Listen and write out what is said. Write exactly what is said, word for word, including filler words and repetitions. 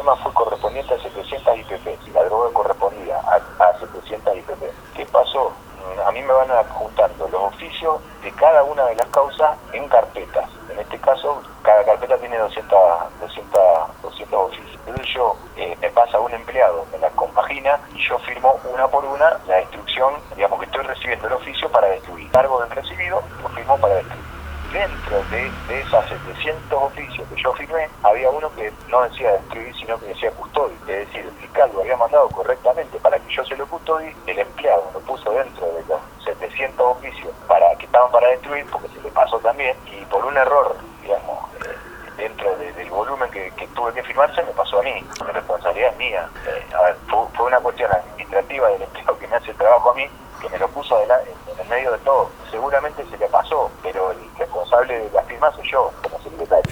firma fue correspondiente a setecientas I P P y la droga correspondía a, a setecientas I P P. ¿Qué pasó? A mí me van adjuntando los oficios de cada una de las causas en carpetas. En este caso, cada carpeta tiene doscientos, doscientos, doscientos oficios. Entonces yo, eh, me pasa un empleado, me las compagina y yo firmo una por una la instrucción, digamos que estoy recibiendo el oficio para destruir. Cargo del recibido, lo firmo para destruir. Dentro de, de esas setecientos oficios que yo firmé, había uno que no decía destruir, sino que decía custodio. Es decir, el fiscal lo había mandado correctamente para que yo se lo custodie, el empleado lo puso dentro de los setecientos oficios para que estaban para destruir, porque se le pasó también, y por un error, digamos, eh, dentro de, del volumen que, que tuve que firmar, se me pasó a mí. La responsabilidad es mía. Eh, a ver, fue, fue una cuestión administrativa del empleado que me hace el trabajo a mí, que me lo puso adelante, en el medio de todo. Seguramente se le pasó, pero el responsable de la firma soy yo, como secretario.